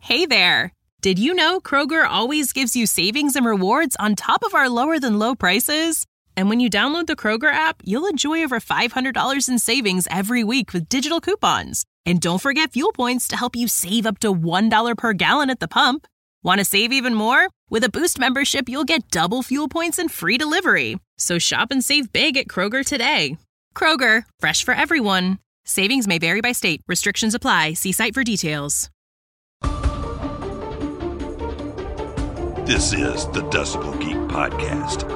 Hey there! Did you know Kroger always gives you savings and rewards on top of our lower-than-low prices? And when you download the Kroger app, you'll enjoy over $500 in savings every week with digital coupons. And don't forget fuel points to help you save up to $1 per gallon at the pump. Want to save even more? With a Boost membership, you'll get double fuel points and free delivery. So shop and save big at Kroger today. Kroger, fresh for everyone. Savings may vary by state. Restrictions apply. See site for details. This is the Decibel Geek Podcast.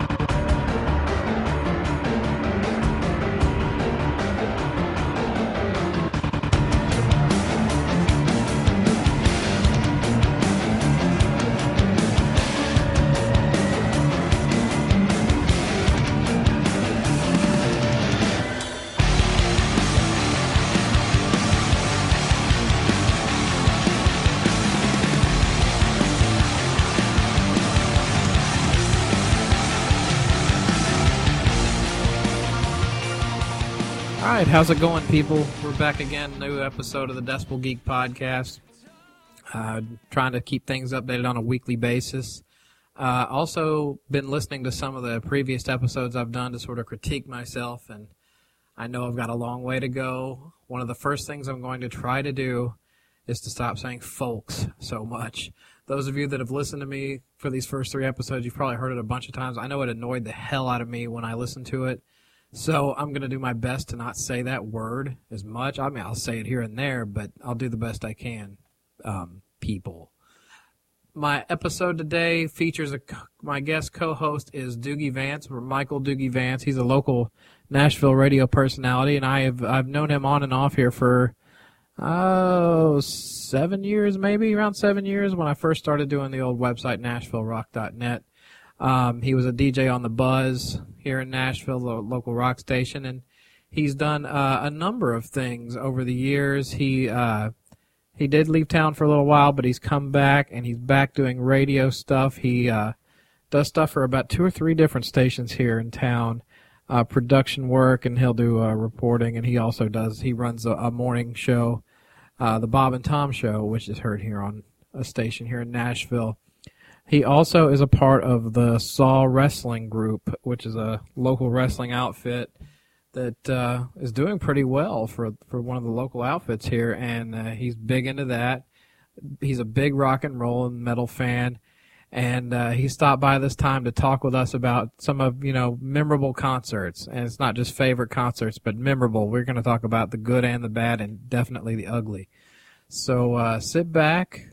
All right, how's it going, people? We're back again, new episode of the Decibel Geek Podcast. Trying to keep things updated on a weekly basis. Also been listening to some of the previous episodes I've done to sort of critique myself, and I know I've got a long way to go. One of the first things I'm going to try to do is to stop saying folks so much. Those of you that have listened to me for these first 3 episodes, you've probably heard it a bunch of times. I know it annoyed the hell out of me when I listened to it. So I'm going to do my best to not say that word as much. I mean, I'll say it here and there, but I'll do the best I can, people. My episode today features my guest co-host is Doogie Vance, or Michael Doogie Vance. He's a local Nashville radio personality, and I've known him on and off here for 7 years, maybe around 7 years when I first started doing the old website NashvilleRock.net. He was a DJ on the Buzz here in Nashville, the local rock station, and he's done a number of things over the years. He did leave town for a little while, but he's come back, and he's back doing radio stuff. He does stuff for about 2 or 3 different stations here in town, production work, and he'll do reporting, and he runs a morning show, the Bob and Tom Show, which is heard here on a station here in Nashville. He also is a part of the Saw Wrestling Group, which is a local wrestling outfit that is doing pretty well for one of the local outfits here, and he's big into that. He's a big rock and roll and metal fan, and he stopped by this time to talk with us about some of, memorable concerts. And it's not just favorite concerts, but memorable. We're going to talk about the good and the bad and definitely the ugly. So sit back,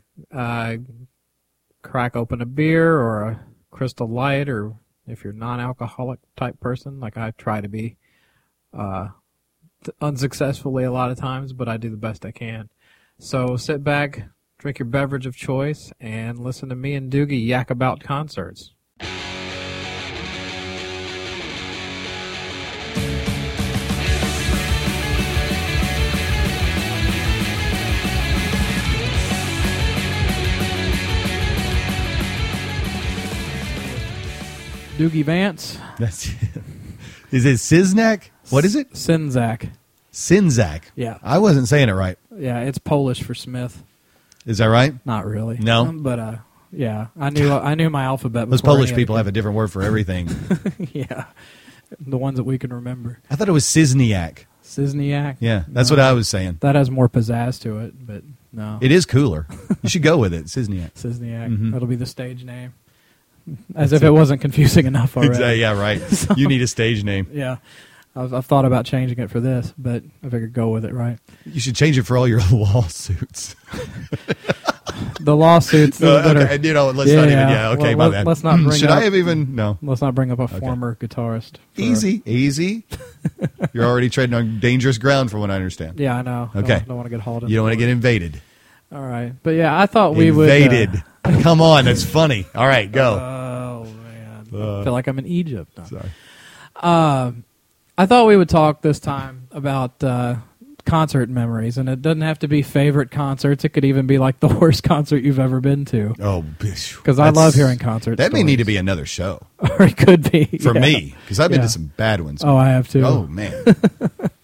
crack open a beer or a Crystal Light, or if you're a non-alcoholic type person, like I try to be, unsuccessfully a lot of times, but I do the best I can. So sit back, drink your beverage of choice, and listen to me and Doogie yak about concerts. Doogie Vance. Is it Siznak? What is it? Sinzak. Sinzak. Yeah. I wasn't saying it right. Yeah, it's Polish for Smith. Is that right? Not really. No? But, yeah, I knew my alphabet. Most Polish people have a different word for everything. Yeah, the ones that we can remember. I thought it was Sizniak. Sizniak? Yeah, that's what I was saying. That has more pizzazz to it, but no. It is cooler. You should go with it, Sizniak. Sizniak. Mm-hmm. That'll be the stage name. As if it wasn't confusing enough already. Exactly, yeah, right. So, you need a stage name. Yeah. I've thought about changing it for this, but I figured go with it, right? You should change it for all your lawsuits. The lawsuits that okay, are... let's not even... Yeah, okay, well, my bad. Let's not bring should I have even... No. Let's not bring up a former guitarist. Easy. You're already treading on dangerous ground from what I understand. Yeah, I know. Okay. Don't want to get hauled in. You don't want to get invaded. All right. But yeah, I thought we would... Invaded. Come on, that's funny. All right, go. Oh, man. I feel like I'm in Egypt. No. Sorry. I thought we would talk this time about concert memories, and it doesn't have to be favorite concerts. It could even be like the worst concert you've ever been to. Oh, because I love hearing concerts. That may need to be another show. Or it could be. For me, because I've been to some bad ones. Oh, I have too. Oh, man.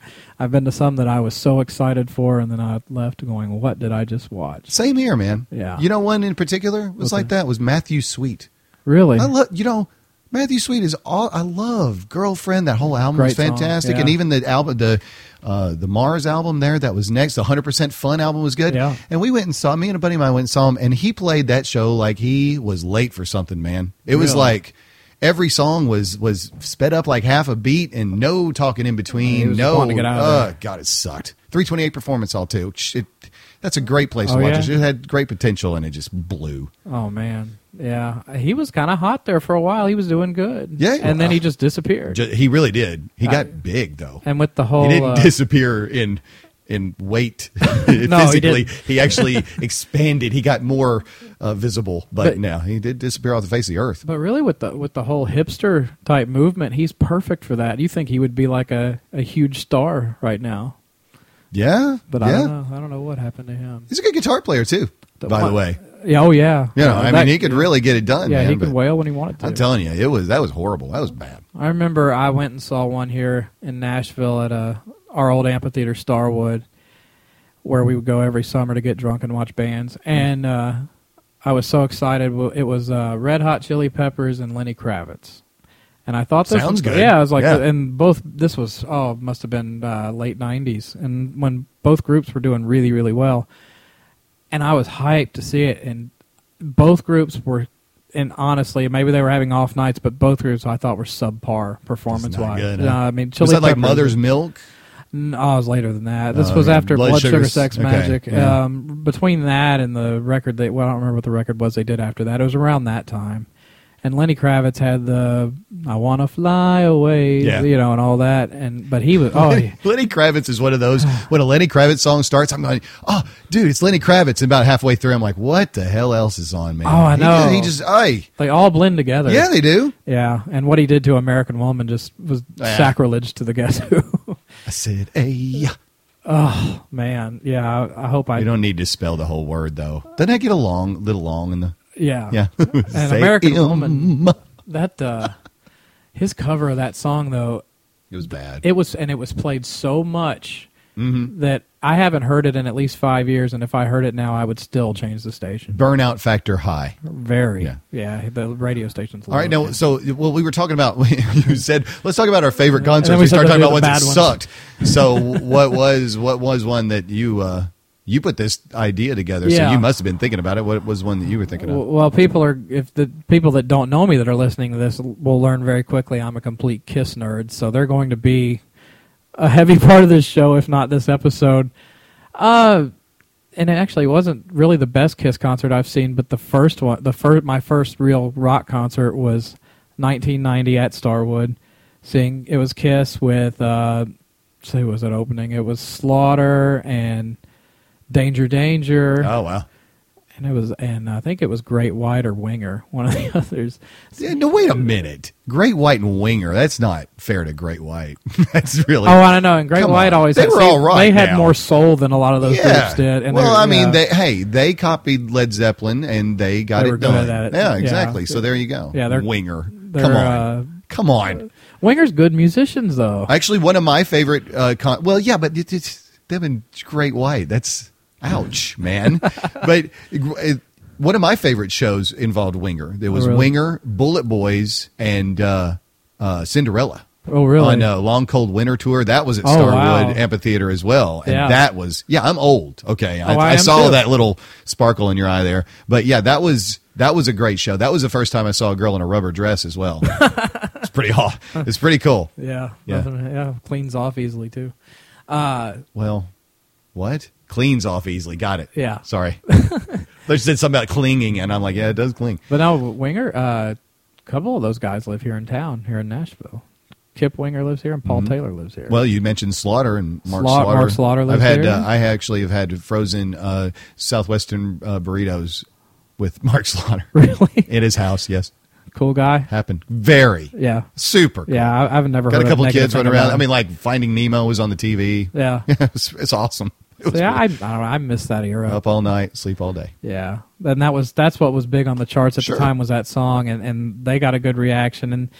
I've been to some that I was so excited for, and then I left going, what did I just watch? Same here, man. Yeah. You know, one in particular was like that was Matthew Sweet. Really? I love, Matthew Sweet is all I love. Girlfriend, that whole album was Great song, fantastic, yeah. and even the album, the Mars album there that was next, the 100% Fun album was good. Yeah. And we went and saw, me and a buddy of mine went and saw him, and he played that show like he was late for something, man. It was Really? like every song was sped up like half a beat and no talking in between. He was No, wanting to get out of there. God, it sucked. 328 Performance Hall too. That's a great place to Oh, watch. yeah? It had great potential and it just blew. Oh, man. Yeah. He was kind of hot there for a while. He was doing good. Yeah. And then he just disappeared. He really did. He got big though. And with the whole... He didn't disappear in weight No, physically. he He actually expanded. He got more visible, but no, he did disappear off the face of the earth. But really, with the whole hipster type movement, he's perfect for that. You think he would be like a huge star right now? Yeah, But yeah. I don't know what happened to him. He's a good guitar player too. By the way, Yeah. Oh yeah. I mean, he could really get it done. Yeah, man, he could but wail when he wanted to. I'm telling you, that was horrible. That was bad. I remember I went and saw one here in Nashville at our old amphitheater, Starwood, where we would go every summer to get drunk and watch bands. And I was so excited. It was Red Hot Chili Peppers and Lenny Kravitz. And I thought this Sounds was good. Yeah, I was like, Yeah. and this was must have been late '90s, and when both groups were doing really, really well, and I was hyped to see it. And both groups were, and honestly, maybe they were having off nights, but both groups I thought were subpar performance wise. good, huh? I mean, Chili Was that like Peppers- Mother's Milk? No, it was later than that. This Oh, was okay. after Blood Sugar Sex okay, Magic. yeah. Between that and the record, I don't remember what the record was they did after that. It was around that time. And Lenny Kravitz had the "I Wanna Fly Away," Yeah. and all that. But he was Lenny Kravitz is one of those. When a Lenny Kravitz song starts, I'm like, "Oh, dude, it's Lenny Kravitz." And about halfway through, I'm like, "What the hell else is on, man?" Oh, I know. He just, they all blend together. yeah, they do. Yeah. And what he did to American Woman just was sacrilege to the Guess Who. I said, "Hey." Oh man, yeah. I hope You don't need to spell the whole word though. Doesn't that get a little long in the? Yeah. Yeah. And Say American him. Woman. That his cover of that song though, It was bad. it was played so much that I haven't heard it in at least 5 years, and if I heard it now, I would still change the station. Burnout factor high. Very, Yeah. yeah. The radio station's All right, low. now, so we were talking about. You said let's talk about our favorite concerts. then we We said started talking those about are ones the that bad ones. sucked. So what was one that you put this idea together? So Yeah. you must have been thinking about it. What was one that you were thinking of? Well, if the people that don't know me that are listening to this will learn very quickly, I'm a complete Kiss nerd, so they're going to be a heavy part of this show, if not this episode. And it actually wasn't really the best Kiss concert I've seen, but my first real rock concert was 1990 at Starwood. It was Kiss with who was it opening? It was Slaughter and Danger Danger. Oh wow! And I think it was Great White or Winger, one of the others. Yeah, no, wait a minute. Great White and Winger. That's not fair to Great White. That's really. Oh, I don't know. And Great Come White on. always They were all right They had now. more soul than a lot of those groups did. And well, I mean, yeah. they copied Led Zeppelin and they got They it were done. good at it. Yeah, Yeah. exactly. So there you go. Yeah, they're- Winger. they're, Come on. Come on. Winger's good musicians, though. Actually, one of my favorite. Well, yeah, but it's them and Great White. That's ouch, man. But one of my favorite shows involved Winger. There was really? Winger, Bullet Boys, and Cinderella. Oh, really? On a Long Cold Winter tour. That was at Oh, Starwood wow. Amphitheater as well. And Yeah. that was, I'm old. Okay. I I am saw too. that little sparkle in your eye there. But yeah, that was a great show. That was the first time I saw a girl in a rubber dress as well. It's pretty hot. It's pretty cool. Yeah. Yeah. Cleans off easily, too. Well, what? Cleans off easily. Got it. Yeah. Sorry. They said something about clinging, and I'm like, yeah, it does cling. But no, Winger, a couple of those guys live here in town, here in Nashville. Kip Winger lives here, and Paul Taylor lives here. Well, you mentioned Slaughter and Mark Mark Slaughter. Slaughter lives I've had, here. I actually have had frozen Southwestern burritos with Mark Slaughter. Really? In his house, yes. Cool guy. Happened. Very. Yeah. Super cool. Yeah, I've never Got heard a couple of of kids negative running thing around. about I him. mean, like Finding Nemo was on the TV. Yeah. It's awesome. It was So, yeah, I great. don't know. I miss that era. Up all night, sleep all day. Yeah, and that's what was big on the charts at Sure. the time was that song, and they got a good reaction, and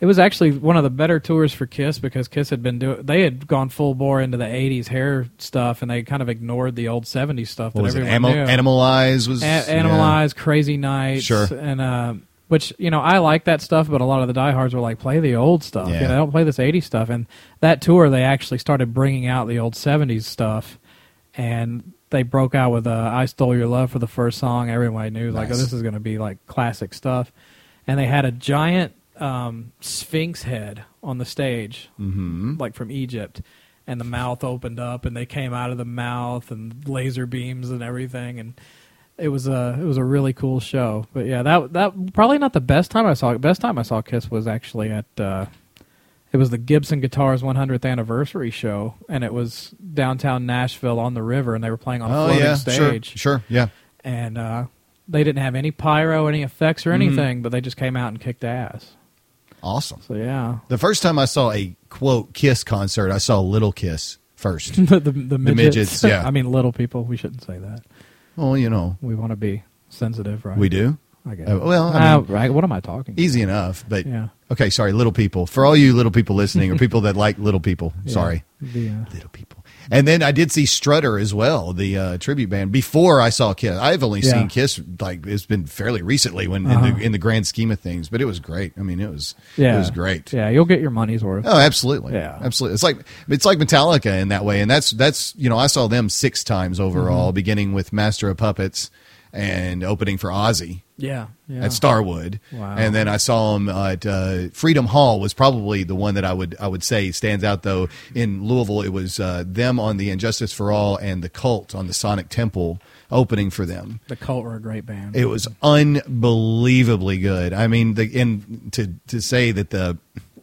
It was actually one of the better tours for Kiss because Kiss they had gone full bore into the 80s hair stuff, and they kind of ignored the old 70s stuff that everyone knew. Animal Eyes was... Animal Eyes, Crazy Nights. Sure. And, which, I like that stuff, but a lot of the diehards were like, play the old stuff. Yeah. Don't play this 80s stuff. And that tour, they actually started bringing out the old 70s stuff, and they broke out with I Stole Your Love for the first song. Everybody knew, like, oh, this is going to be, like, classic stuff. And they had a giant sphinx head on the stage, like from Egypt, and the mouth opened up, and they came out of the mouth, and laser beams and everything, and it was a really cool show. But yeah, that probably not the best time I saw it. Best time I saw Kiss was actually at it was the Gibson Guitars 100th anniversary show, and it was downtown Nashville on the river, and they were playing on a floating stage. Sure, yeah. And they didn't have any pyro, any effects, or anything, but they just came out and kicked ass. Awesome. So yeah, the first time I saw a quote Kiss concert, I saw Little Kiss first. the midgets. Yeah. I mean, little people. We shouldn't say that. Well, we want to be sensitive, right? We do. I guess. Well, I mean, right. What am I talking? Easy enough, but yeah. Okay. Sorry, little people. For all you little people listening, or people that like little people, Yeah. sorry, Little people. And then I did see Strutter as well, the tribute band. Before I saw Kiss, I've only seen Kiss like it's been fairly recently when in the grand scheme of things. But it was great. I mean, it was great. Yeah, you'll get your money's worth. Oh, absolutely. Yeah, absolutely. It's like Metallica in that way, and that's I saw them 6 times overall, beginning with Master of Puppets and opening for Ozzy. Yeah. At Starwood. Wow. And then I saw them at Freedom Hall was probably the one that I would say stands out, though. In Louisville, it was them on the Injustice for All and the Cult on the Sonic Temple opening for them. The Cult were a great band. It was unbelievably good. I mean, to say that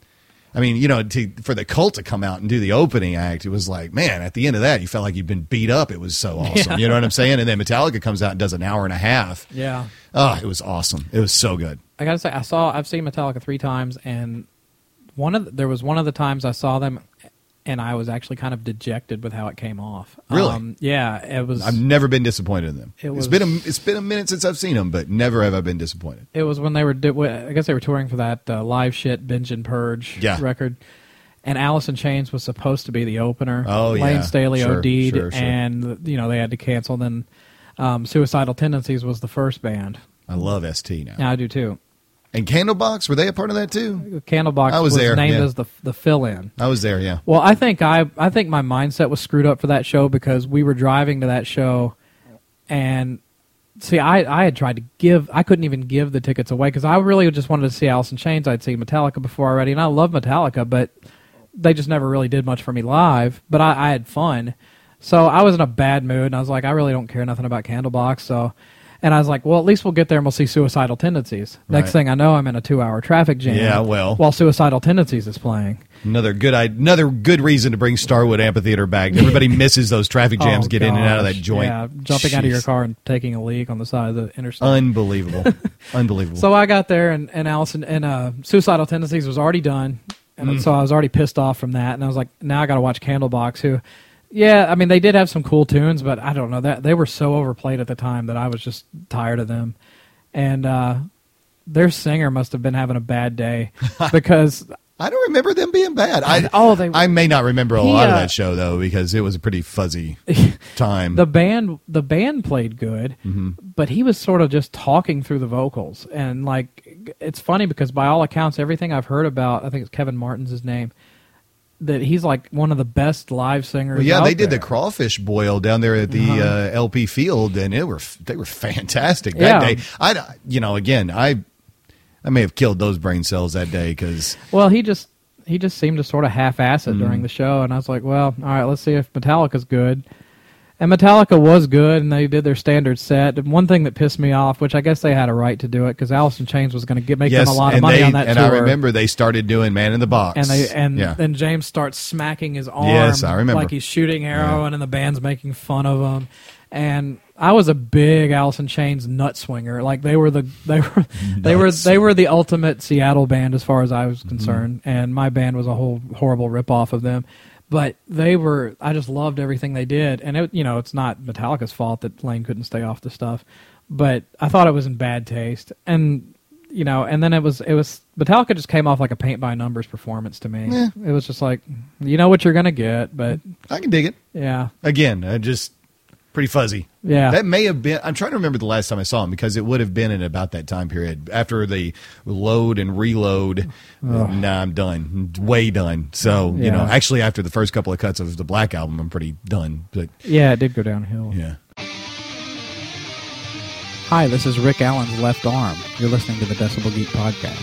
for the Cult to come out and do the opening act, it was like, man, at the end of that, you felt like you'd been beat up. It was so awesome. Yeah. You know what I'm saying? And then Metallica comes out and does an hour and a half. Yeah. Oh, it was awesome. It was so good. I gotta say, I've seen Metallica 3 times, and there was one of the times I saw them, and I was actually kind of dejected with how it came off. Really? Yeah, it was. I've never been disappointed in them. It's been a minute since I've seen them, but never have I been disappointed. It was when they were. I guess they were touring for that Live Shit Binge and Purge record, and Alice in Chains was supposed to be the opener. Oh yeah, Lane Staley OD'd, sure. and they had to cancel. Then Suicidal Tendencies was the first band. I love ST now. Yeah, I do too. And Candlebox, were they a part of that too? Candlebox was there, named as the fill-in. I was there, yeah. Well, I think my mindset was screwed up for that show because we were driving to that show, and see, I had tried to I couldn't even give the tickets away because I really just wanted to see Alice in Chains. I'd seen Metallica before already, and I love Metallica, but they just never really did much for me live. But I had fun, so I was in a bad mood, and I was like, I really don't care nothing about Candlebox, so. And I was like, well, at least we'll get there and we'll see Suicidal Tendencies. Next thing I know, I'm in a 2-hour traffic jam. Yeah, well. While Suicidal Tendencies is playing. Another good reason to bring Starwood Amphitheater back. Everybody misses those traffic jams, get in and out of that joint. Yeah, jumping out of your car and taking a leak on the side of the interstate. Unbelievable. Unbelievable. So I got there, and Allison and Suicidal Tendencies was already done. And so I was already pissed off from that. And I was like, now I got to watch Candlebox, who... Yeah, I mean, they did have some cool tunes, but I don't know. They were so overplayed at the time that I was just tired of them. And their singer must have been having a bad day because... I don't remember them being bad. I may not remember a lot of that show, though, because it was a pretty fuzzy time. The band played good, but he was sort of just talking through the vocals. And, like, it's funny because by all accounts, everything I've heard about, I think it's Kevin Martin's his name, that he's like one of the best live singers. Well, yeah, out they did there. the Crawfish Boil down there at the LP Field, and they were fantastic that day. I may have killed those brain cells that day because. Well, he just seemed to sort of half-ass it during the show, and I was like, well, all right, let's see if Metallica's good. And Metallica was good, and they did their standard set. And one thing that pissed me off, which I guess they had a right to do it, because Alice in Chains was going to make them a lot of money on that tour. And I remember they started doing Man in the Box. And then James starts smacking his arm I remember. like he's shooting heroin, and the band's making fun of him. And I was a big Alice in Chains nut swinger. Like they were the ultimate Seattle band as far as I was concerned, and my band was a whole horrible ripoff of them. But I just loved everything they did. And it's not Metallica's fault that Lane couldn't stay off the stuff. But I thought it was in bad taste. And and then it was Metallica just came off like a paint by numbers performance to me. Yeah. It was just like, you know what you're gonna get, but I can dig it. yeah, Again, just pretty fuzzy. Yeah. That may have been, I'm trying to remember the last time I saw him because it would have been in about that time period. After they load and reload, nah, I'm done. Way done. So, Yeah. actually after the first couple of cuts of the Black Album, I'm pretty done. But yeah, it did go downhill. yeah. Hi, this is Rick Allen's left arm. You're listening to the Decibel Geek podcast.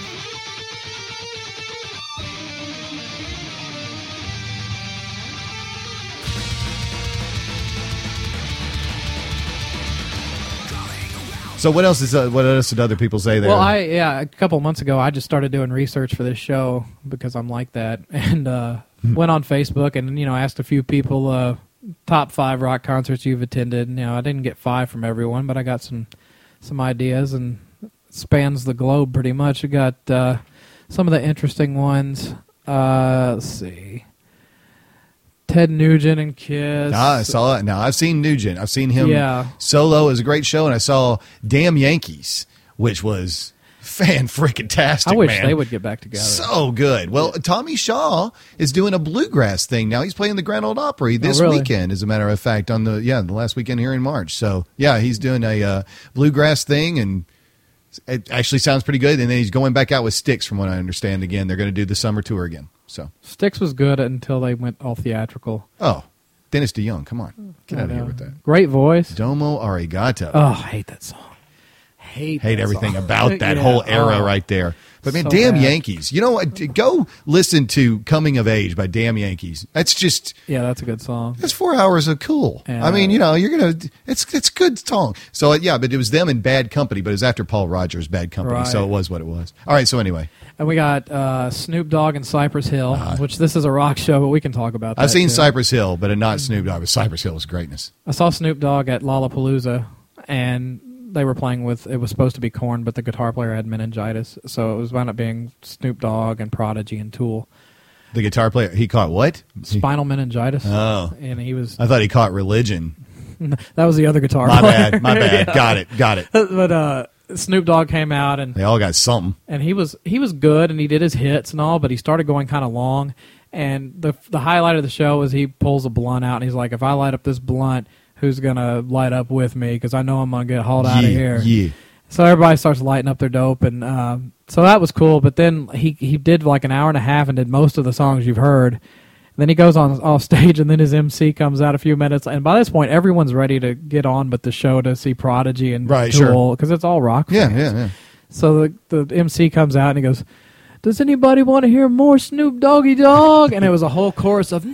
So what else did other people say there? Well, a couple months ago, I just started doing research for this show because I'm like that, and went on Facebook and asked a few people top 5 rock concerts you've attended. I didn't get 5 from everyone, but I got some ideas, and it spans the globe pretty much. I got some of the interesting ones. Let's see. Ted Nugent and Kiss. I saw it. Now, I've seen Nugent. I've seen him solo. It was a great show. And I saw Damn Yankees, which was fan-freaking-tastic, I wish man. they would get back together. So good. Well, Tommy Shaw is doing a bluegrass thing now. He's playing the Grand Ole Opry this weekend, as a matter of fact, on the last weekend here in March. So, yeah, he's doing a bluegrass thing, and it actually sounds pretty good. And then he's going back out with Styx, from what I understand. Again, they're going to do the summer tour again. So Styx was good until they went all theatrical. Oh, Dennis DeYoung, come on. Get out of here with that. Great voice. Domo Arigato. Oh, I hate that song. Hate everything song. about that whole era right there. But man, So Damn bad. Yankees. You know what? Go listen to Coming of Age by Damn Yankees. That's just... Yeah, that's a good song. That's 4 hours of cool. Yeah. I mean, you're going to... It's good song. So, yeah, but it was them in Bad Company, but it was after Paul Rogers' Bad Company, Right. so it was what it was. All right, so anyway. And we got Snoop Dogg and Cypress Hill, which this is a rock show, but we can talk about that. I've seen too. Cypress Hill, but not Snoop Dogg. But Cypress Hill is greatness. I saw Snoop Dogg at Lollapalooza, and they were playing with, it was supposed to be Korn, but the guitar player had meningitis, so it was wound up being Snoop Dogg and Prodigy and Tool. The guitar player, he caught what? Spinal meningitis. Oh. And he was... I thought he caught religion. That was the other guitar My player. bad. Yeah. Got it. But Snoop Dogg came out, and They all got something. he was good, and he did his hits and all, but he started going kind of long. And the highlight of the show was he pulls a blunt out, and he's like, if I light up this blunt, who's going to light up with me? Because I know I'm going to get hauled out of here. Yeah. So everybody starts lighting up their dope, and so that was cool. But then he did like an hour and a half and did most of the songs you've heard. And then he goes on off stage, and then his MC comes out a few minutes. And by this point, everyone's ready to get on but the show to see Prodigy and Tool, because it's all rock fans. Yeah. So the MC comes out, and he goes, does anybody want to hear more Snoop Doggy Dogg? And it was a whole chorus of,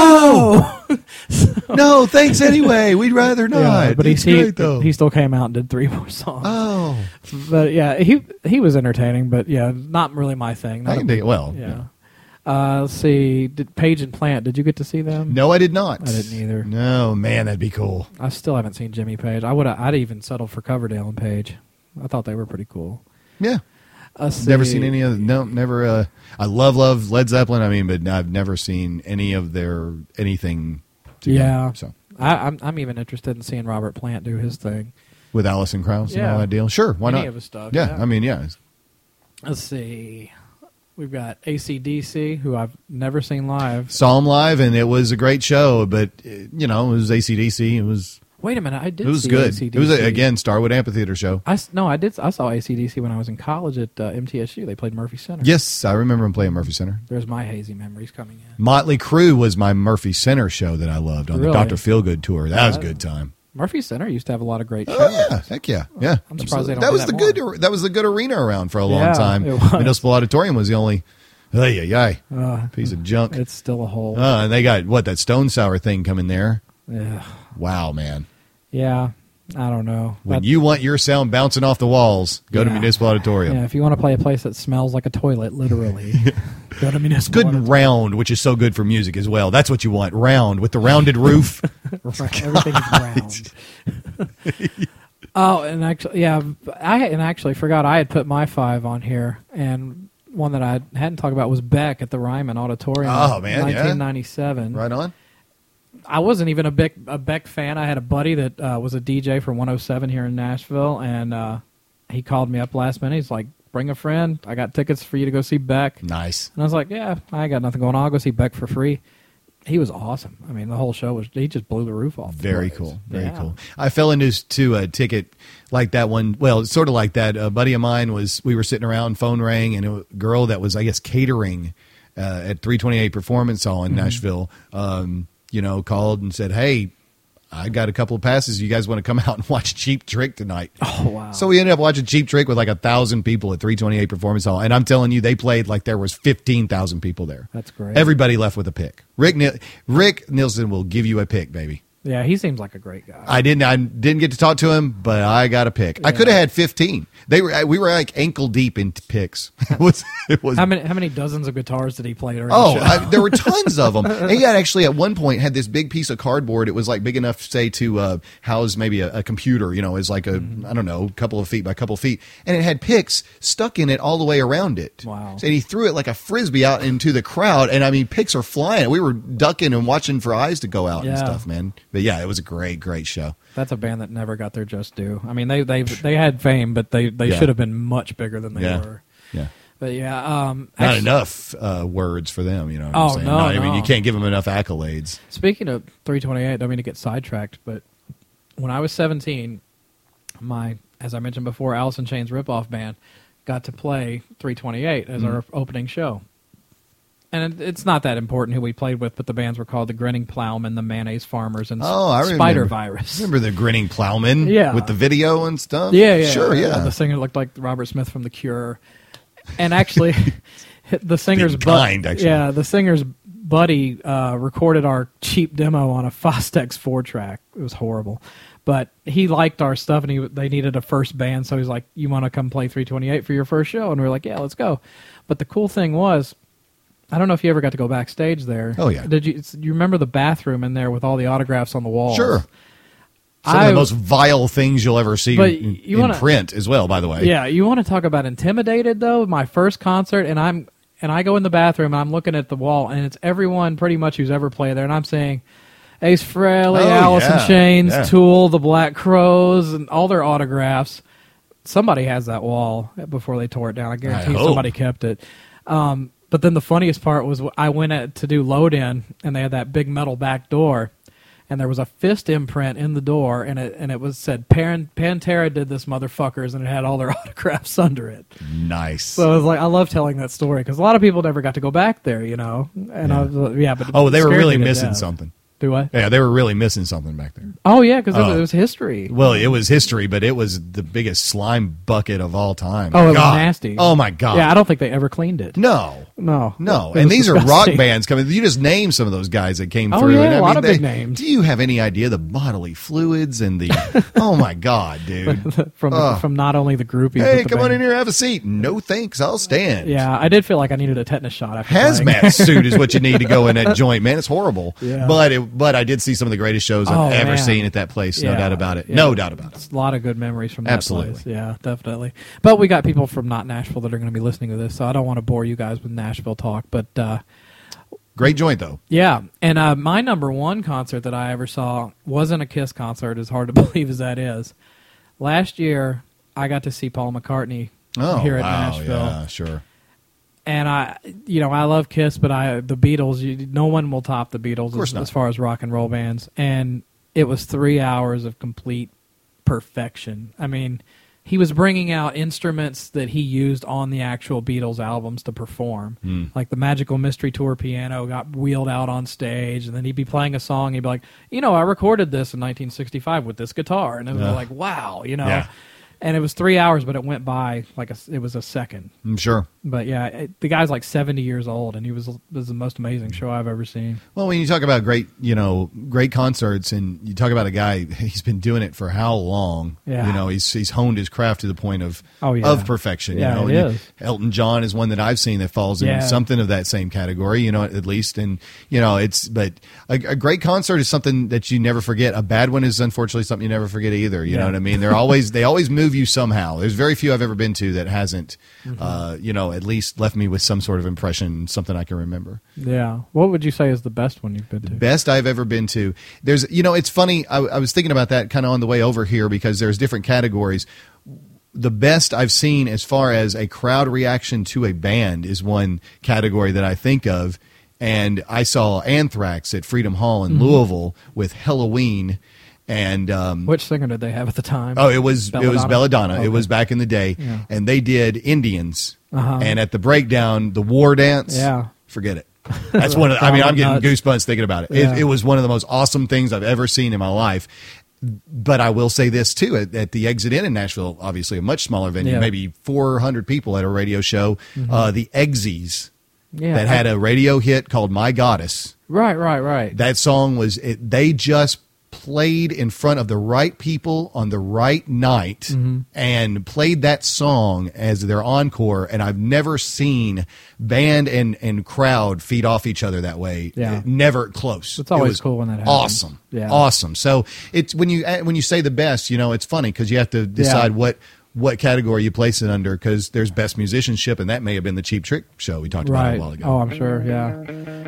no! No, thanks anyway. We'd rather not. Yeah, but It's great, though. he still came out and did 3 more songs. Oh. But yeah, he was entertaining, but yeah, not really my thing. I can dig it. Well, Yeah. Let's see. Page and Plant, did you get to see them? No, I did not. I didn't either. No, man, that'd be cool. I still haven't seen Jimmy Page. I'd even settled for Coverdale and Page. I thought they were pretty cool. Yeah. Let's Never see. seen any of them. No, never. I love Led Zeppelin. I mean, but I've never seen any of their anything together. Yeah. So I'm even interested in seeing Robert Plant do his thing. with Alison Krauss and Yeah. all that deal. Sure, why Any not? of his stuff, Yeah, yeah. I mean, yeah. Let's see. We've got AC/DC, who I've never seen live. Saw him live, and it was a great show. But it was AC/DC. It was Wait a minute, I did. it was see good. AC/DC. It was again Starwood Amphitheater show. I saw AC/DC when I was in college at MTSU. They played Murphy Center. Yes, I remember him playing Murphy Center. There's my hazy memories coming in. Motley Crue was my Murphy Center show that I loved on Really? the Dr. Feelgood tour. That was a good time. Murphy Center used to have a lot of great shows. Oh yeah, heck yeah, yeah. I'm surprised they don't that do was that the more. good. That was the good arena around for a long Yeah, time. it was. Municipal Auditorium was the only. Piece of junk. It's still a hole. And they got that Stone Sour thing coming there. Yeah. Wow, man. Yeah. I don't know. When That- you want your sound bouncing off the walls, go to Yeah. Municipal Auditorium. Yeah, if you want to play a place that smells like a toilet, literally, go to Municipal. Good and round, which is so good for music as well. That's what you want. Round with the rounded roof. Right, everything is round. Oh, and actually, yeah, I forgot I had put my 5 on here, and one that I hadn't talked about was Beck at the Ryman Auditorium. Oh, man, yeah. 1997. Right on. I wasn't even a Beck fan. I had a buddy that was a DJ for 107 here in Nashville, and he called me up last minute. He's like, bring a friend. I got tickets for you to go see Beck. Nice. And I was like, yeah, I got nothing going on. I'll go see Beck for free. He was awesome. I mean, the whole show he just blew the roof off. Very cool. Very cool. I fell into a ticket like that one. Well, it's sort of like that. A buddy of mine we were sitting around, phone rang, and a girl that was, I guess, catering at 328 Performance Hall in Nashville, called and said, hey, I got a couple of passes. You guys want to come out and watch Cheap Trick tonight? Oh, wow. So we ended up watching Cheap Trick with like 1,000 people at 328 Performance Hall. And I'm telling you, they played like there was 15,000 people there. That's great. Everybody left with a pick. Rick Nielsen will give you a pick, baby. Yeah, he seems like a great guy. I didn't get to talk to him, but I got a pick. Yeah. I could have had 15. We were like ankle deep in picks. It was. How many dozens of guitars did he play during the show? There were tons of them. And he had actually at one point had this big piece of cardboard. It was like big enough, say, to house maybe a computer. It's like I don't know, couple of feet by a couple of feet, and it had picks stuck in it all the way around it. Wow! And he threw it like a frisbee out into the crowd, and I mean, picks are flying. We were ducking and watching for eyes to go out and stuff, man. But yeah, it was a great show. That's a band that never got their just due. I mean, they had fame, but they should have been much bigger than they were. Yeah. But yeah, not enough words for them. You know what I'm saying? No, I mean, you can't give them enough accolades. Speaking of 328, I don't mean to get sidetracked, but when I was 17, as I mentioned before, Alice in Chains ripoff band got to play 328 as our opening show. And it's not that important who we played with, but the bands were called the Grinning Plowmen, the Mayonnaise Farmers, and Spider Virus. Remember the Grinning Plowmen? Yeah. With the video and stuff? Yeah. Sure, yeah. The singer looked like Robert Smith from The Cure. And actually, the singer's the singer's buddy recorded our cheap demo on a Fostex 4-track. It was horrible. But he liked our stuff, and they needed a first band, so he's like, you want to come play 328 for your first show? And we were like, yeah, let's go. But the cool thing was, I don't know if you ever got to go backstage there. Oh, yeah. Did you remember the bathroom in there with all the autographs on the walls? Sure. Some of the most vile things you'll ever see in print as well, by the way. Yeah, you want to talk about intimidated, though? My first concert, and I go in the bathroom, and I'm looking at the wall, and it's everyone pretty much who's ever played there, and I'm saying Ace Frehley, Alice in Chains, Tool, the Black Crowes, and all their autographs. Somebody has that wall before they tore it down. I guarantee somebody kept it. But then the funniest part was I went to do load-in, and they had that big metal back door, and there was a fist imprint in the door, and it was said, Pantera did this, motherfuckers, and it had all their autographs under it. Nice. So I was like, I love telling that story, because a lot of people never got to go back there, And I was but they were really missing something. Do what? Yeah, they were really missing something back there. Oh, yeah, because it was history. Well, it was history, but it was the biggest slime bucket of all time. Oh, it was nasty. Oh, my God. Yeah, I don't think they ever cleaned it. No. No. And these are rock bands coming. You just name some of those guys that came through. Yeah, a lot of big names. Do you have any idea the bodily fluids and the... oh, my God, dude. From not only the groupies. Hey, come on in here, have a seat. No thanks, I'll stand. Yeah, I did feel like I needed a tetanus shot after Hazmat suit is what you need to go in that joint, man. It's horrible. Yeah. But I did see some of the greatest shows I've ever seen at that place. No doubt about it. Yeah. No doubt about it. It's a lot of good memories from that place. Yeah, definitely. But we got people from not Nashville that are going to be listening to this, so I don't want to bore you guys with Nashville talk. But great joint, though. Yeah. And my number one concert that I ever saw wasn't a Kiss concert, as hard to believe as that is. Last year, I got to see Paul McCartney here at Nashville. Yeah, sure. And I love Kiss, but the Beatles, no one will top the Beatles as far as rock and roll bands. And it was 3 hours of complete perfection. I mean, he was bringing out instruments that he used on the actual Beatles albums to perform. Like the Magical Mystery Tour piano got wheeled out on stage, and then he'd be playing a song, and he'd be like, I recorded this in 1965 with this guitar. And it was like, wow, Yeah. And it was 3 hours, but it went by like it was a second. I'm sure. But yeah, the guy's like 70 years old, and it was the most amazing show I've ever seen. Well, when you talk about great concerts, and you talk about a guy, he's been doing it for how long? Yeah. He's honed his craft to the point of perfection. Yeah, it is. Elton John is one that I've seen that falls in something of that same category. At least, and but a great concert is something that you never forget. A bad one is unfortunately something you never forget either. You know what I mean? They always move you somehow. There's very few I've ever been to that hasn't, at least left me with some sort of impression, something I can remember. Yeah. What would you say is the best one you've been to? The best I've ever been to. There's, it's funny. I was thinking about that kind of on the way over here because there's different categories. the best I've seen as far as a crowd reaction to a band is one category that I think of. And I saw Anthrax at Freedom Hall in Louisville with Halloween. And which singer did they have at the time? Oh, it was Belladonna. Okay. It was back in the day, Yeah. and they did Indians. Uh-huh. And at the breakdown, the war dance. Yeah. Forget it. That's one of. I mean, I'm getting Nuts. goosebumps thinking about it. Yeah. It was one of the most awesome things I've ever seen in my life. But I will say this too: at the Exit Inn in Nashville, obviously a much smaller venue, Yeah. maybe 400 people at a radio show. The Egsies Yeah. that had a radio hit called "My Goddess." Right. That song was. They just played in front of the right people on the right night and played that song as their encore, and I've never seen band and crowd feed off each other that way. Yeah. Never close. It's always It was cool when that happens. Awesome. Yeah. Awesome. So it's when you say the best, it's funny because you have to decide what category you place it under, because there's best musicianship, and that may have been the Cheap Trick show we talked about Right. a while ago. Oh, I'm sure. Yeah.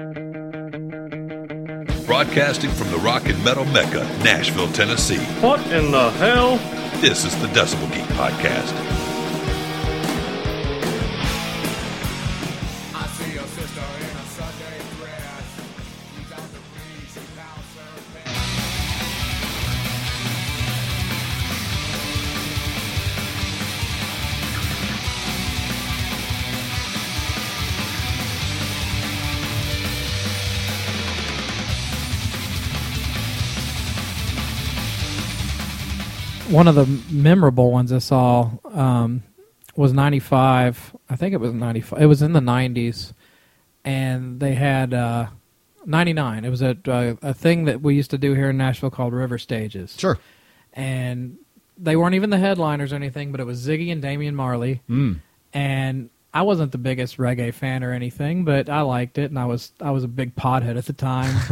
Broadcasting from the rock and metal mecca, Nashville, Tennessee. What in the hell? This is the Decibel Geek Podcast. One of the memorable ones I saw was 95. I think it was 95. It was in the 90s. And they had 99. It was a thing that we used to do here in Nashville called River Stages. Sure. And they weren't even the headliners or anything, but it was Ziggy and Damian Marley. And I wasn't the biggest reggae fan or anything, but I liked it, and I was a big pothead at the time.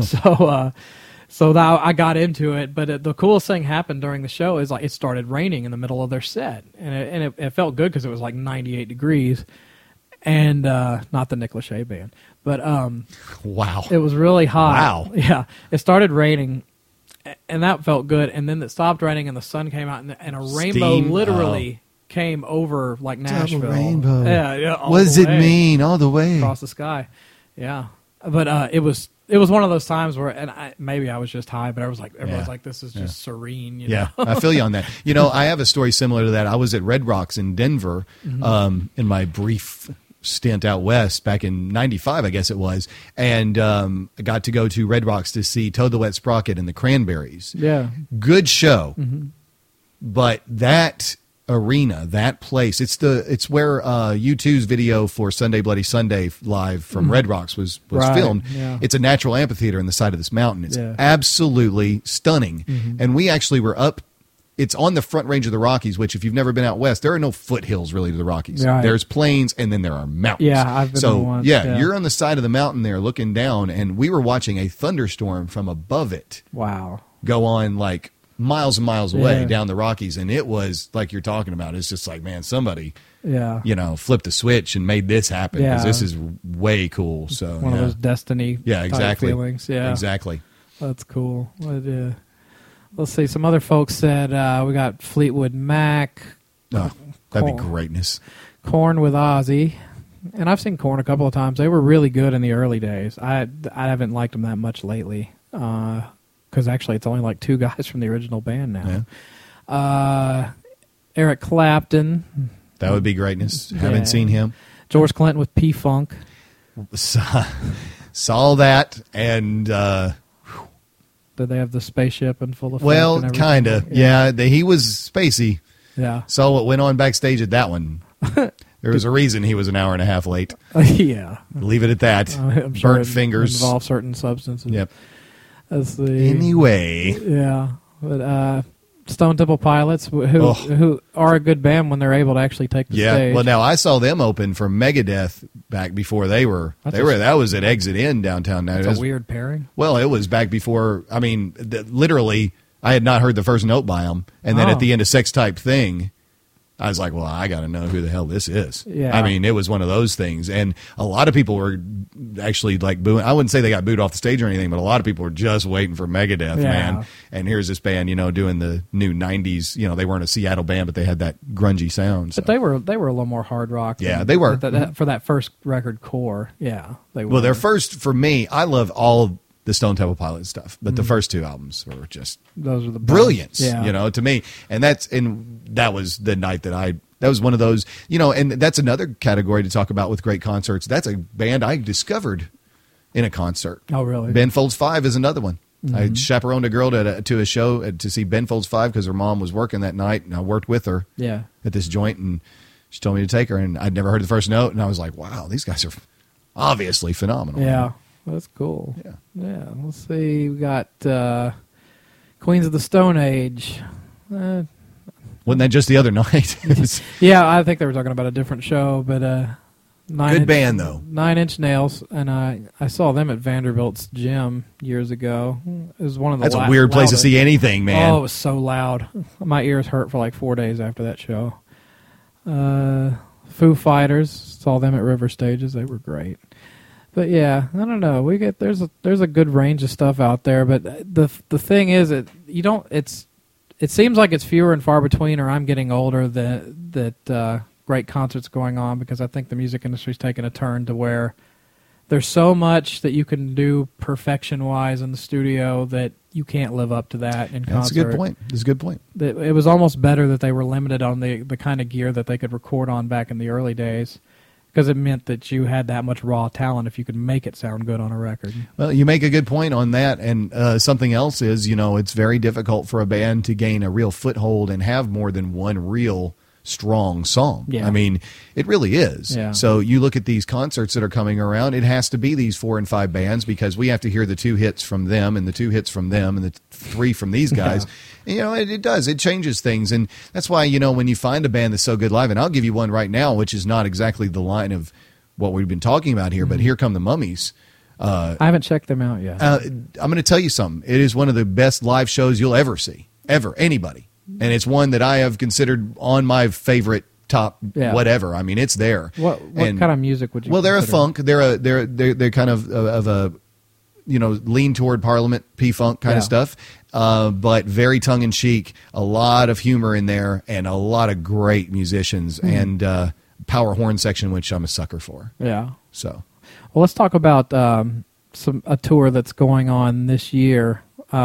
So now I got into it, but the coolest thing happened during the show is like it started raining in the middle of their set, and it felt good because it was like 98 degrees, and not the Nick Lachey band, but Wow. it was really hot. Wow. Yeah, it started raining, and that felt good, and then it stopped raining, and the sun came out, and a rainbow Steam. literally came over like Nashville. rainbow. Yeah. All What does the it way mean all the way? across the sky? Yeah, but it was one of those times where, and maybe I was just high, but everyone's like, this is just serene. Yeah, I feel you on that. I have a story similar to that. I was at Red Rocks in Denver in my brief stint out west back in '95, I guess it was, and I got to go to Red Rocks to see Toad the Wet Sprocket and the Cranberries. Yeah. Good show, but that arena, that place, it's where U2's video for Sunday Bloody Sunday live from Red Rocks was Right, filmed. yeah. It's a natural amphitheater in the side of this mountain. It's Yeah. absolutely stunning. And we actually were up. It's on the front range of the Rockies, which if you've never been out west, there are no foothills really to the Rockies. Right. There's plains and then there are mountains. Yeah, I've been so there once, yeah, yeah. you're on the side of the mountain there looking down, and we were watching a thunderstorm from above it Wow. go on like miles and miles away Yeah. down the Rockies, and it was like you're talking about. It's just like, man, somebody Yeah. flipped a switch and made this happen, because Yeah. this is way cool. So One of those destiny yeah, type exactly feelings. Yeah. exactly. That's cool. But, let's see. Some other folks said we got Fleetwood Mac, Oh, that'd be Cool. greatness. Korn with Ozzy. And I've seen Korn a couple of times. They were really good in the early days. I haven't liked them that much lately. Because actually it's only like two guys from the original band now. Eric Clapton. That would be greatness. Haven't seen him. George Clinton with P-Funk. Saw that, and Did they have the spaceship in full effect? well, and everything? kind of. Yeah, he was spacey. Yeah. Saw what went on backstage at that one. There was a reason he was an hour and a half late. Yeah. Leave it at that. I'm sure Burnt it fingers. involve certain substances. Yep. Let's see. Anyway, Yeah. But Stone Temple Pilots, who are a good band when they're able to actually take the yeah. stage. Well, now I saw them open for Megadeth back before they were. That was at Exit Inn downtown. Now That's a weird pairing. Well, it was back before. I mean, literally, I had not heard the first note by them, and then Oh. at the end of Sex Type Thing, I was like, well, I got to know who the hell this is. Yeah. I mean, it was one of those things. And a lot of people were actually like booing. I wouldn't say they got booed off the stage or anything, but a lot of people were just waiting for Megadeth, man. And here's this band, doing the new 90s. They weren't a Seattle band, but they had that grungy sound. So. But they were a little more hard rock. Yeah, they were. For that first record, Core. Yeah, they were. Well, their first, for me, I love all the Stone Temple Pilots stuff, but the first two albums were just those are the brilliance, yeah. To me. And that was the night that was one of those, and that's another category to talk about with great concerts. That's a band I discovered in a concert. Oh, really? Ben Folds 5 is another one. I chaperoned a girl to a show to see Ben Folds 5 because her mom was working that night, and I worked with her at this joint, and she told me to take her, and I'd never heard the first note, and I was like, wow, these guys are obviously phenomenal. Yeah. That's cool. Yeah. Let's see. We got Queens of the Stone Age. Wasn't that just the other night? Yeah, I think they were talking about a different show, but good band though. 9 Inch Nails, and I saw them at Vanderbilt's gym years ago. It was one of the. That's a weird place to see anything, man. Oh, it was so loud. My ears hurt for like 4 days after that show. Foo Fighters, saw them at River Stages. They were great. But yeah, I don't know. There's a good range of stuff out there, but the thing is it seems like it's fewer and far between, or I'm getting older that great concerts going on, because I think the music industry's taken a turn to where there's so much that you can do perfection wise in the studio that you can't live up to that in concert. That's a good point. That's a good point. It was almost better that they were limited on the kind of gear that they could record on back in the early days. Because it meant that you had that much raw talent if you could make it sound good on a record. Well, you make a good point on that. And something else is, it's very difficult for a band to gain a real foothold and have more than one real strong song. Yeah. I mean, it really is. Yeah. So you look at these concerts that are coming around, it has to be these 4 and 5 bands, because we have to hear the 2 hits from them and the 2 hits from them and the 3 from these guys. Yeah. And, it does. It changes things. And that's why, when you find a band that's so good live, and I'll give you one right now, which is not exactly the line of what we've been talking about here, but Here Come the Mummies. I haven't checked them out yet. I'm going to tell you something. It is one of the best live shows you'll ever see. Ever. Anybody. And it's one that I have considered on my favorite top whatever. I mean, it's there. What kind of music would you? Well, they're a funk. They're kind of a lean toward Parliament P-funk kind of stuff, but very tongue in cheek. A lot of humor in there, and a lot of great musicians and power horn section, which I'm a sucker for. Yeah. So, well, let's talk about a tour that's going on this year.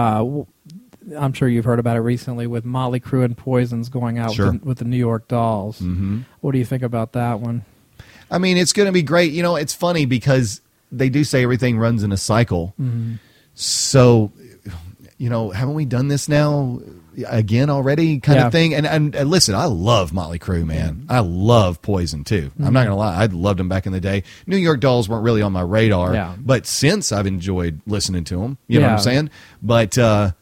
I'm sure you've heard about it recently with Motley Crue and Poison's going out with the New York Dolls. Mm-hmm. What do you think about that one? I mean, it's going to be great. It's funny because they do say everything runs in a cycle. Mm-hmm. So, haven't we done this now again already kind of thing? And listen, I love Motley Crue, man. I love Poison, too. Mm-hmm. I'm not going to lie. I loved them back in the day. New York Dolls weren't really on my radar, but since I've enjoyed listening to them, you know what I'm saying? But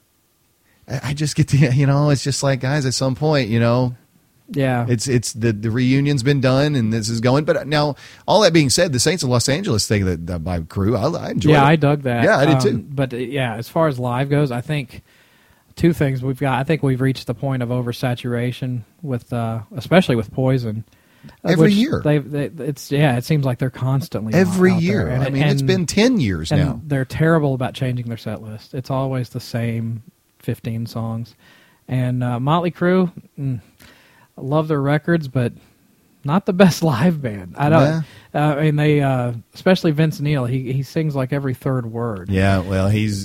I just get to, it's just like, guys, at some point, Yeah, it's the reunion's been done and this is going. But now, all that being said, the Saints of Los Angeles thing that by Crue, I enjoyed. Yeah, it. I dug that. Yeah, I did too. But as far as live goes, I think 2 things we've got. I think we've reached the point of oversaturation with, especially with Poison. Every year, it seems like they're constantly every out year. There. It's been 10 years now. They're terrible about changing their set list. It's always the same 15 songs. And Motley Crue, I love their records, but not the best live band. I don't. I mean, they especially Vince Neil. He sings like every third word. Yeah, well, he's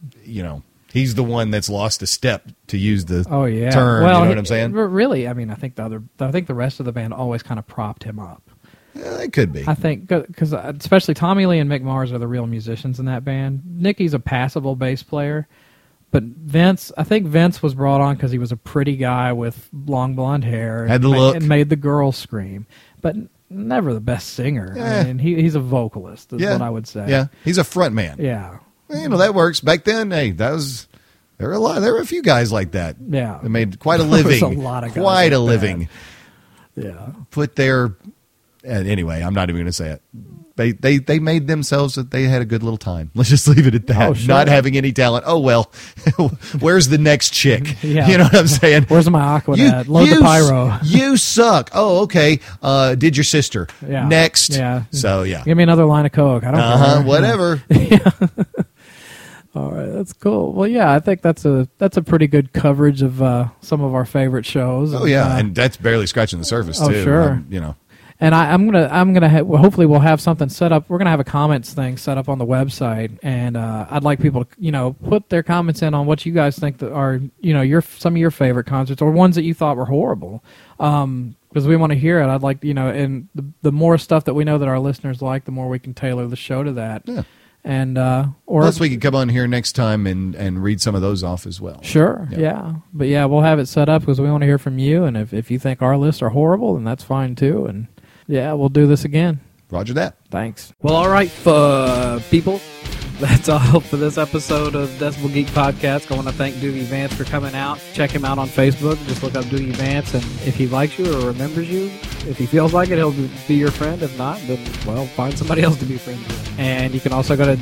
the one that's lost a step, to use the term. Well, you know what I'm saying? Really, I mean, I think the rest of the band always kind of propped him up. Yeah, it could be. I think because especially Tommy Lee and Mick Mars are the real musicians in that band. Nicky's a passable bass player. But Vince, I think Vince was brought on because he was a pretty guy with long blonde hair. Had the look. And made the girls scream. But never the best singer. Yeah. I mean, he's a vocalist, is what I would say. Yeah, he's a front man. Yeah. That works. Back then, hey, there were a few guys like that. Yeah. They made quite a living. There was a lot of guys quite like a living. that. Yeah. Put their anyway, I'm not even going to say it. They made themselves that they had a good little time. Let's just leave it at that. Oh, sure. Not having any talent. Oh, well, where's the next chick? Yeah. You know what I'm saying? Where's my Aquanet? Load the pyro. You suck. Oh, okay. Did your sister. Yeah. Next. Yeah. So, yeah. Give me another line of Coke. I don't care. Whatever. All right, that's cool. Well, yeah, I think that's a pretty good coverage of some of our favorite shows. Oh, yeah. And that's barely scratching the surface, too. Oh, sure. You know. And I'm gonna hopefully we'll have something set up. We're gonna have a comments thing set up on the website, and I'd like people to put their comments in on what you guys think that are some of your favorite concerts or ones that you thought were horrible, because we want to hear it. I'd like and the more stuff that we know that our listeners like, the more we can tailor the show to that. Yeah. And plus we can come on here next time and read some of those off as well. Sure, yeah. But yeah, we'll have it set up because we want to hear from you, and if you think our lists are horrible, then that's fine too. And yeah, we'll do this again. Roger that. Thanks. Well, all right, people. That's all for this episode of Decibel Geek Podcast. I want to thank Doogie Vance for coming out. Check him out on Facebook. Just look up Doogie Vance, and if he likes you or remembers you, if he feels like it, he'll be your friend. If not, then, well, find somebody else to be friends with. And you can also go to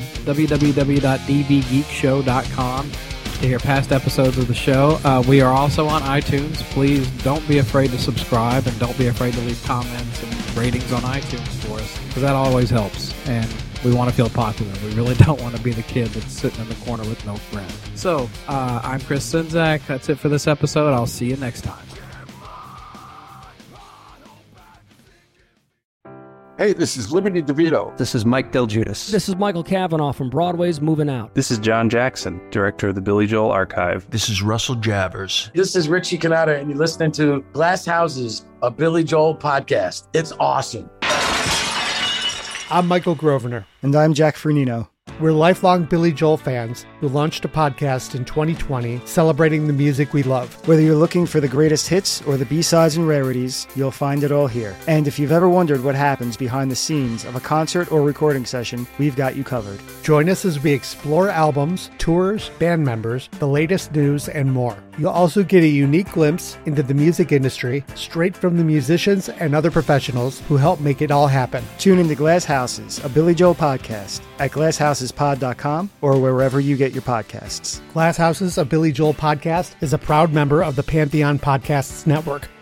www.dbgeekshow.com to hear past episodes of the show. We are also on iTunes. Please don't be afraid to subscribe, and don't be afraid to leave comments and ratings on iTunes for us, because that always helps. And we want to feel popular. We really don't want to be the kid that's sitting in the corner with no friends. So, I'm Chris Sinzak. That's it for this episode. I'll see you next time. Hey, this is Liberty DeVito. This is Mike Del Giudice. This is Michael Cavanaugh from Broadway's Moving Out. This is John Jackson, director of the Billy Joel Archive. This is Russell Javers. This is Richie Canada, and you're listening to Glass Houses, a Billy Joel podcast. It's awesome. I'm Michael Grosvenor. And I'm Jack Fernino. We're lifelong Billy Joel fans who launched a podcast in 2020 celebrating the music we love. Whether you're looking for the greatest hits or the B-sides and rarities, you'll find it all here. And if you've ever wondered what happens behind the scenes of a concert or recording session, we've got you covered. Join us as we explore albums, tours, band members, the latest news, and more. You'll also get a unique glimpse into the music industry straight from the musicians and other professionals who help make it all happen. Tune into Glass Houses, a Billy Joel podcast at glasshouses.pod.com or wherever you get your podcasts. Glass Houses, a Billy Joel podcast is a proud member of the Pantheon Podcasts Network.